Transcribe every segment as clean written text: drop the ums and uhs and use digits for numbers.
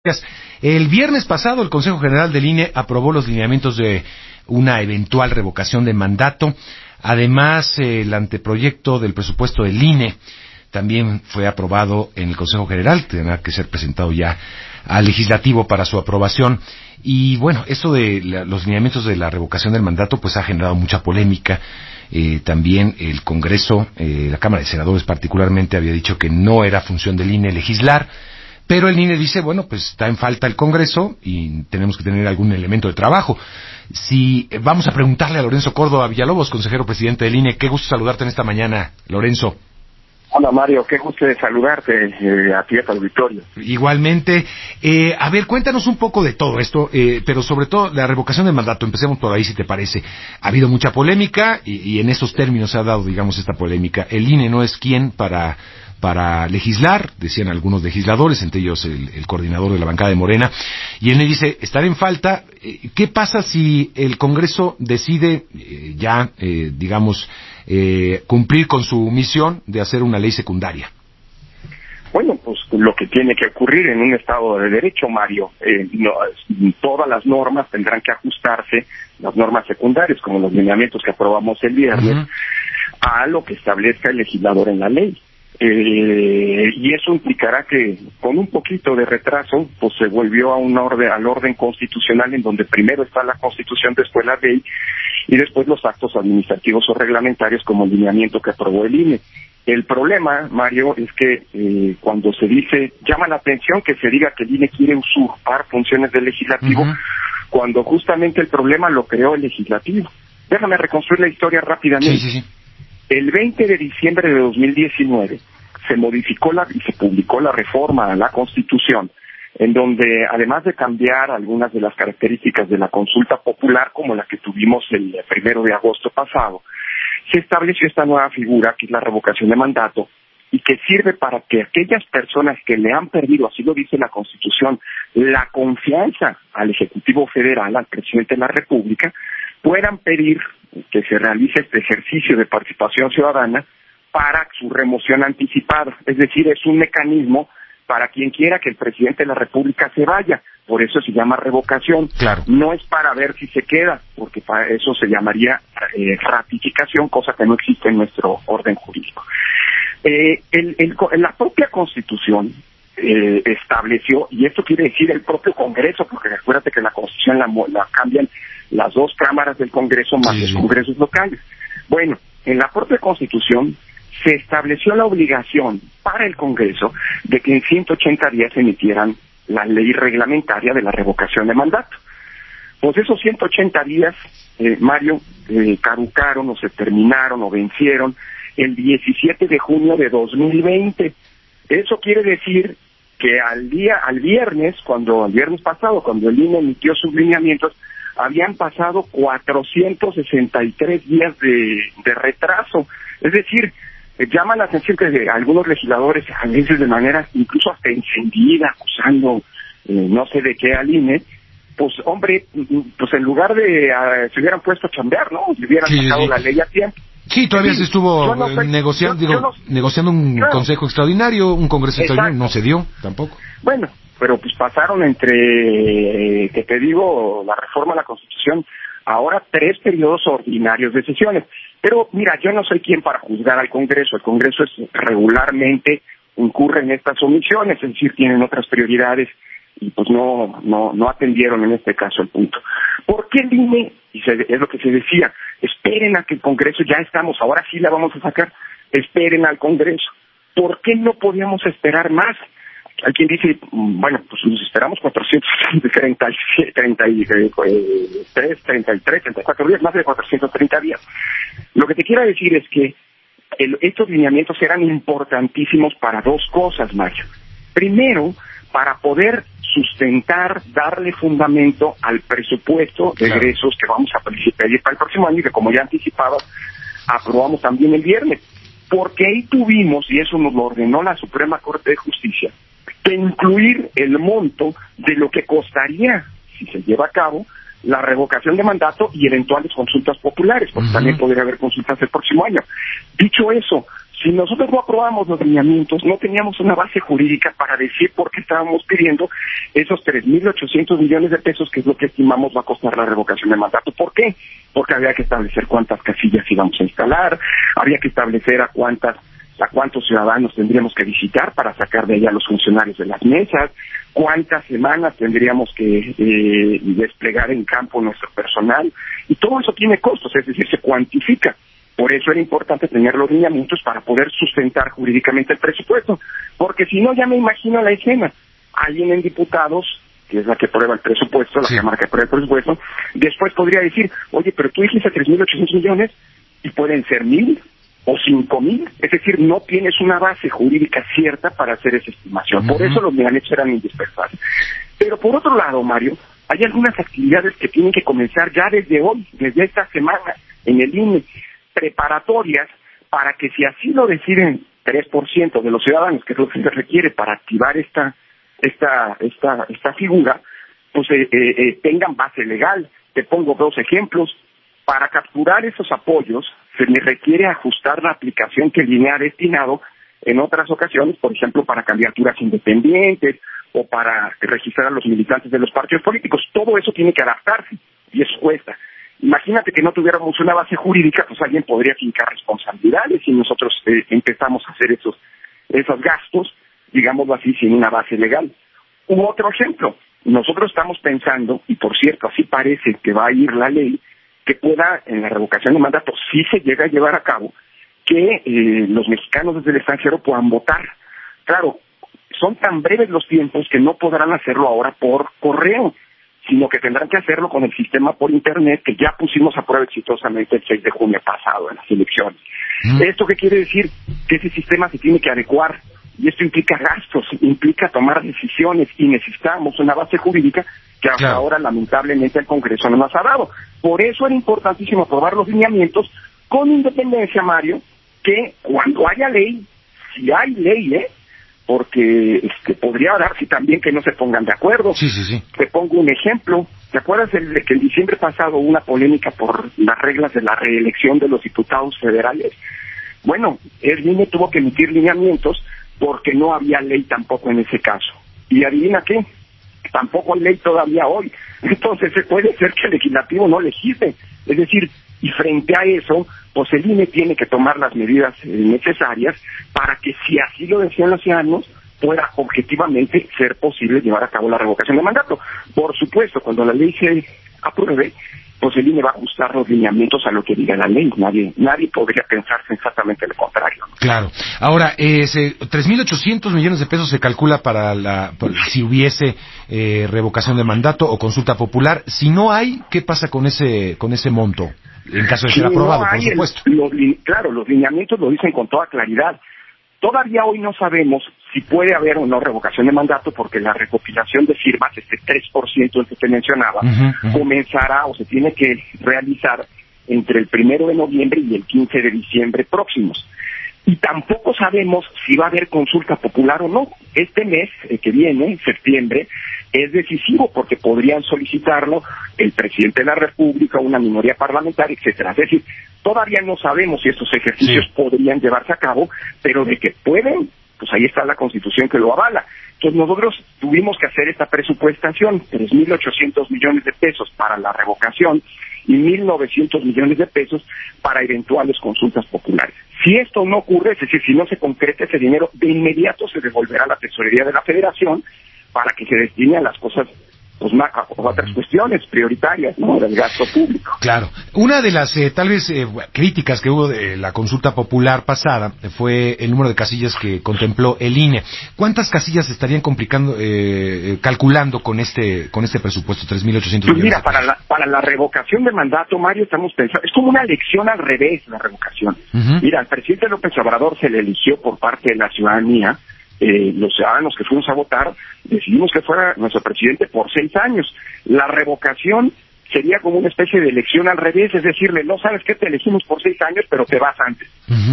El viernes pasado el Consejo General del INE aprobó los lineamientos de una eventual revocación de mandato. Además, el anteproyecto del presupuesto del INE también fue aprobado en el Consejo General, tendrá que ser presentado ya al Legislativo para su aprobación. Y bueno, esto de los lineamientos de la revocación del mandato pues ha generado mucha polémica. También el Congreso, la Cámara de Senadores particularmente, había dicho que no era función del INE legislar. Pero el INE dice, bueno, pues está en falta el Congreso y tenemos que tener algún elemento de trabajo. Vamos a preguntarle a Lorenzo Córdoba Villalobos, consejero presidente del INE. Qué gusto saludarte en esta mañana, Lorenzo. Hola Mario, qué gusto de saludarte a ti, a tu auditorio. Igualmente. A ver, cuéntanos un poco de todo esto, pero sobre todo la revocación del mandato. Empecemos por ahí, si te parece. Ha habido mucha polémica y en esos términos se ha dado, digamos, esta polémica. El INE no es quien para legislar, decían algunos legisladores, entre ellos el coordinador de la bancada de Morena, y él le dice, estar en falta. ¿Qué pasa si el Congreso decide cumplir con su misión de hacer una ley secundaria? Bueno, pues lo que tiene que ocurrir en un Estado de Derecho, Mario, todas las normas tendrán que ajustarse, las normas secundarias, como los lineamientos que aprobamos el viernes, a lo que establezca el legislador en la ley. Y eso implicará que con un poquito de retraso pues se volvió al orden constitucional, en donde primero está la Constitución, después la ley y después los actos administrativos o reglamentarios como el lineamiento que aprobó el INE. El problema, Mario, es que cuando se dice, llama la atención que se diga que el INE quiere usurpar funciones del legislativo, cuando justamente el problema lo creó el legislativo. Déjame reconstruir la historia rápidamente. Sí. El 20 de diciembre de 2019 se modificó y se publicó la reforma a la Constitución, en donde, además de cambiar algunas de las características de la consulta popular, como la que tuvimos el 1 de agosto pasado, se estableció esta nueva figura, que es la revocación de mandato, y que sirve para que aquellas personas que le han perdido, así lo dice la Constitución, la confianza al Ejecutivo Federal, al Presidente de la República, puedan pedir que se realice este ejercicio de participación ciudadana para su remoción anticipada. Es decir, es un mecanismo para quien quiera que el Presidente de la República se vaya. Por eso se llama revocación. Claro. No es para ver si se queda, porque para eso se llamaría ratificación, cosa que no existe en nuestro orden jurídico. La propia Constitución estableció, y esto quiere decir el propio Congreso, porque recuérdate que la Constitución la cambian las dos cámaras del Congreso más los congresos locales. Bueno, en la propia Constitución se estableció la obligación para el Congreso de que en 180 días emitieran la ley reglamentaria de la revocación de mandato. Pues esos 180 días, Mario, caducaron o se terminaron o vencieron el 17 de junio de 2020. Eso quiere decir que al viernes pasado, cuando el INE emitió sus lineamientos, habían pasado 463 días de retraso. Es decir, llama la atención que algunos legisladores, a veces de manera incluso hasta encendida, acusando no sé de qué al INE, pues hombre, pues en lugar de se hubieran puesto a chambear, ¿no? Se hubieran sacado la ley a tiempo. Sí, todavía se estuvo negociando un consejo extraordinario, un congreso extraordinario, no se dio tampoco. Bueno, pero pues pasaron entre, que te digo, la reforma a la Constitución, ahora 3 periodos ordinarios de sesiones. Pero mira, yo no soy quien para juzgar al Congreso. El Congreso regularmente incurre en estas omisiones, es decir, tienen otras prioridades y pues no atendieron en este caso el punto. ¿Por qué el INE? Es lo que se decía, esperen a que el Congreso, ya estamos, ahora sí la vamos a sacar, esperen al Congreso. ¿Por qué no podíamos esperar más? Hay quien dice, bueno, pues nos esperamos 34 días, más de 430 días. Lo que te quiero decir es que estos lineamientos eran importantísimos para 2 cosas, Mario. Primero, para poder sustentar, darle fundamento al presupuesto de egresos que vamos a pedir para el próximo año y que, como ya anticipaba, aprobamos también el viernes. Porque ahí tuvimos, y eso nos lo ordenó la Suprema Corte de Justicia, que incluir el monto de lo que costaría, si se lleva a cabo, la revocación de mandato y eventuales consultas populares, porque también podría haber consultas el próximo año. Dicho eso, Si nosotros no aprobábamos los lineamientos, no teníamos una base jurídica para decir por qué estábamos pidiendo esos 3.800 millones de pesos, que es lo que estimamos va a costar la revocación de mandato. ¿Por qué? Porque había que establecer cuántas casillas íbamos a instalar, había que establecer a cuántos ciudadanos tendríamos que visitar para sacar de allá a los funcionarios de las mesas, cuántas semanas tendríamos que desplegar en campo nuestro personal, y todo eso tiene costos, es decir, se cuantifica. Por eso era importante tener los lineamientos para poder sustentar jurídicamente el presupuesto, porque si no, ya me imagino la escena. Alguien en diputados, que es la que aprueba el presupuesto, la Cámara que aprueba el presupuesto, después podría decir, oye, pero tú dijiste 3.800 millones y pueden ser 1,000 o 5,000, es decir, no tienes una base jurídica cierta para hacer esa estimación. Por eso los lineamientos eran indispensables. Pero por otro lado, Mario, hay algunas actividades que tienen que comenzar ya desde hoy, desde esta semana, en el INE, preparatorias para que, si así lo deciden 3% de los ciudadanos, que es lo que se requiere para activar esta figura, pues tengan base legal. Te pongo 2 ejemplos. Para capturar esos apoyos se le requiere ajustar la aplicación que el INE ha destinado en otras ocasiones, por ejemplo, para candidaturas independientes o para registrar a los militantes de los partidos políticos. Todo eso tiene que adaptarse y eso cuesta. Imagínate que no tuviéramos una base jurídica, pues alguien podría fincar responsabilidades y nosotros empezamos a hacer esos gastos, digámoslo así, sin una base legal. U otro ejemplo, nosotros estamos pensando, y por cierto, así parece que va a ir la ley, que pueda, en la revocación de mandato, si se llega a llevar a cabo, que los mexicanos desde el extranjero puedan votar. Claro, son tan breves los tiempos que no podrán hacerlo ahora por correo, sino que tendrán que hacerlo con el sistema por Internet, que ya pusimos a prueba exitosamente el 6 de junio pasado en las elecciones. ¿Esto qué quiere decir? Que ese sistema se tiene que adecuar, y esto implica gastos, implica tomar decisiones, y necesitamos una base jurídica que hasta ahora lamentablemente el Congreso no nos ha dado. Por eso era importantísimo aprobar los lineamientos, con independencia, Mario, que cuando haya ley, si hay ley, porque podría darse también que no se pongan de acuerdo. Sí. Te pongo un ejemplo. ¿Te acuerdas de que en diciembre pasado hubo una polémica por las reglas de la reelección de los diputados federales? Bueno, el INE tuvo que emitir lineamientos porque no había ley tampoco en ese caso. Y adivina qué, tampoco hay ley todavía hoy. Entonces puede ser que el legislativo no legisle. Es decir, y frente a eso, pues el INE tiene que tomar las medidas necesarias para que, si así lo desean los ciudadanos, pueda objetivamente ser posible llevar a cabo la revocación de mandato. Por supuesto, cuando la ley se apruebe, pues el INE va a ajustar los lineamientos a lo que diga la ley. Nadie podría pensarse exactamente lo contrario. Claro. Ahora, 3.800 millones de pesos se calcula para si hubiese revocación de mandato o consulta popular. Si no hay, ¿qué pasa con ese monto? En caso de ser aprobado, por supuesto. Claro, los lineamientos lo dicen con toda claridad. Todavía hoy no sabemos si puede haber o no revocación de mandato, porque la recopilación de firmas, este 3% del que te mencionaba, comenzará o se tiene que realizar entre el 1 de noviembre y el 15 de diciembre próximos. Y tampoco sabemos si va a haber consulta popular o no. Este mes que viene, septiembre, es decisivo porque podrían solicitarlo el presidente de la República, una minoría parlamentaria, etcétera. Es decir, todavía no sabemos si estos ejercicios podrían llevarse a cabo, pero de que pueden, pues ahí está la Constitución que lo avala. Entonces nosotros tuvimos que hacer esta presupuestación, 3.800 millones de pesos para la revocación y 1.900 millones de pesos para eventuales consultas populares. Si esto no ocurre, es decir, si no se concreta ese dinero, de inmediato se devolverá a la Tesorería de la Federación para que se destine a las cosas, pues, a otras cuestiones prioritarias, ¿no?, del gasto público. Claro. Una de las, tal vez, críticas que hubo de la consulta popular pasada fue el número de casillas que contempló el INE. ¿Cuántas casillas estarían calculando con este presupuesto, 3.800 millones? Pues mira, para la revocación de mandato, Mario, estamos pensando, es como una elección al revés, la revocación. Mira, al presidente López Obrador se le eligió por parte de la ciudadanía. Los ciudadanos que fuimos a votar decidimos que fuera nuestro presidente por 6 años. La revocación sería como una especie de elección al revés, es decirle, no sabes qué, te elegimos por 6 años, pero te vas antes.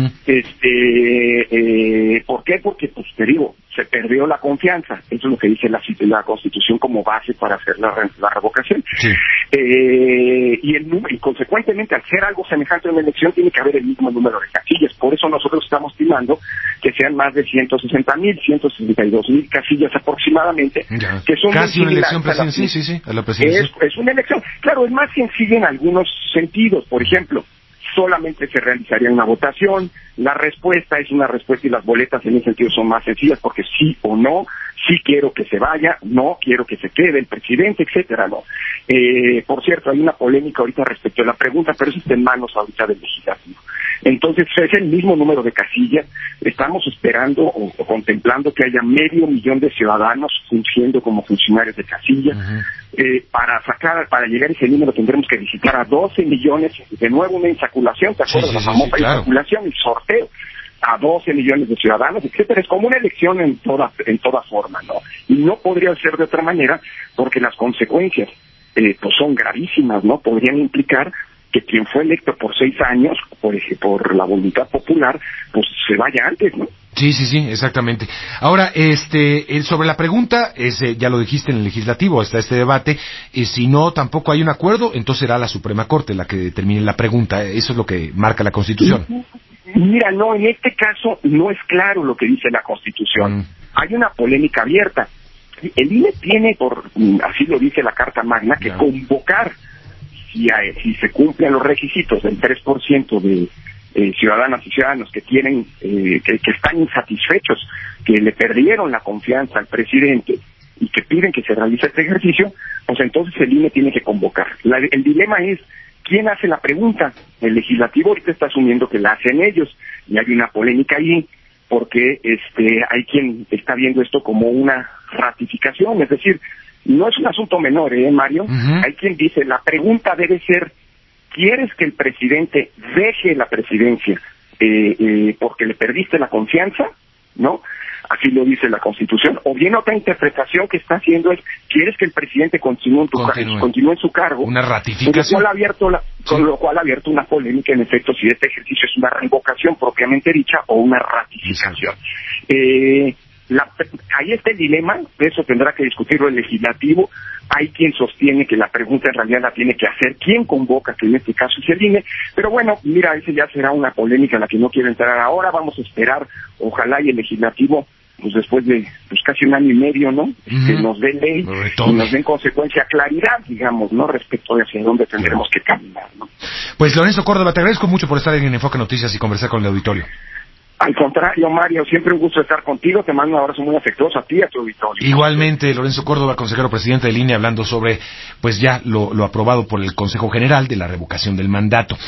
¿Por qué? Porque, pues te digo, se perdió la confianza. Eso es lo que dice la Constitución como base para hacer la revocación. Y consecuentemente, al ser algo semejante a una elección, tiene que haber el mismo número de casillas. Por eso nosotros estamos estimando que sean más de 160,000, 162,000 casillas aproximadamente, ya, que son casi una elección presidencial, sí, a la presidencia. Es una elección. Claro, es más sencilla en algunos sentidos. Por ejemplo, solamente se realizaría una votación, la respuesta es una respuesta y las boletas en ese sentido son más sencillas porque sí o no, sí quiero que se vaya, no quiero que se quede el presidente, etcétera, ¿no? Por cierto, hay una polémica ahorita respecto a la pregunta, pero eso está en manos ahorita del legislativo. Entonces, es el mismo número de casillas. Estamos esperando o contemplando que haya 500,000 de ciudadanos fungiendo como funcionarios de casilla. Para llegar a ese número tendremos que visitar a 12 millones, de nuevo una insaculación, ¿te acuerdas? La famosa insaculación y sorteo a 12 millones de ciudadanos, etcétera. Es como una elección en toda forma, ¿no? Y no podría ser de otra manera porque las consecuencias pues son gravísimas, ¿no? Podrían implicar que quien fue electo por 6 años, por la voluntad popular, pues se vaya antes, ¿no? Sí, exactamente. Ahora, sobre la pregunta, ya lo dijiste en el legislativo, está este debate, si no tampoco hay un acuerdo, entonces será la Suprema Corte la que determine la pregunta, eso es lo que marca la Constitución. Mira, no, en este caso no es claro lo que dice la Constitución. Hay una polémica abierta. El INE tiene, así lo dice la Carta Magna, que convocar, si se cumplen los requisitos del 3% de ciudadanas y ciudadanos que tienen, que están insatisfechos, que le perdieron la confianza al presidente y que piden que se realice este ejercicio, pues entonces el INE tiene que convocar. El dilema es, ¿quién hace la pregunta? El legislativo ahorita está asumiendo que la hacen ellos, y hay una polémica ahí, porque hay quien está viendo esto como una ratificación, es decir, no es un asunto menor, Mario. Hay quien dice, la pregunta debe ser, ¿quieres que el presidente deje la presidencia porque le perdiste la confianza? ¿No? Así lo dice la Constitución. O bien otra interpretación que está haciendo es, ¿quieres que el presidente continúe en su cargo? Una ratificación. Con lo cual ha abierto una polémica, en efecto, si este ejercicio es una revocación propiamente dicha o una ratificación. Ahí está el dilema, de eso tendrá que discutirlo el legislativo. Hay quien sostiene que la pregunta en realidad la tiene que hacer quien convoca, que en este caso es el INE, pero bueno, mira, ese ya será una polémica en la que no quiero entrar ahora. Vamos a esperar, ojalá y el legislativo, pues después de casi 1 año y medio, ¿no? Que nos dé ley y nos dé en consecuencia claridad, digamos, ¿no? Respecto de hacia dónde tendremos que caminar, ¿no? Pues Lorenzo Córdoba, te agradezco mucho por estar en Enfoque Noticias y conversar con el auditorio. Al contrario, Mario, siempre un gusto estar contigo. Te mando un abrazo muy afectuoso a ti y a tu auditorio. Igualmente, Lorenzo Córdoba, consejero presidente del INE, hablando sobre, pues ya lo aprobado por el Consejo General de la revocación del mandato.